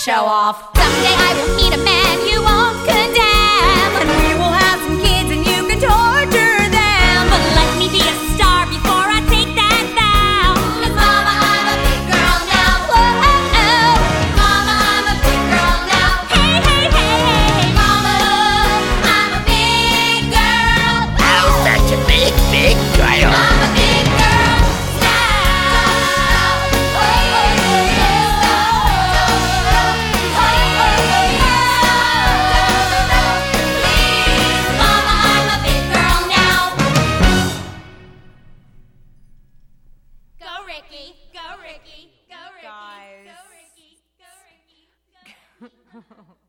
show off. Someday I will meet a man you won't condemn, and we will have some kids and you can torture them. But let me be a star before I take that vow. 'Cause mama, I'm a big girl now. Whoa, mama, I'm a big girl now. Hey, hey, hey, hey, mama, I'm a big girl. Oh, such a big girl. I'm a big girl now. Please, mama, I'm a big girl now. Go Ricky, go Ricky, go Ricky, Guys. go Ricky, go Ricky, go Ricky.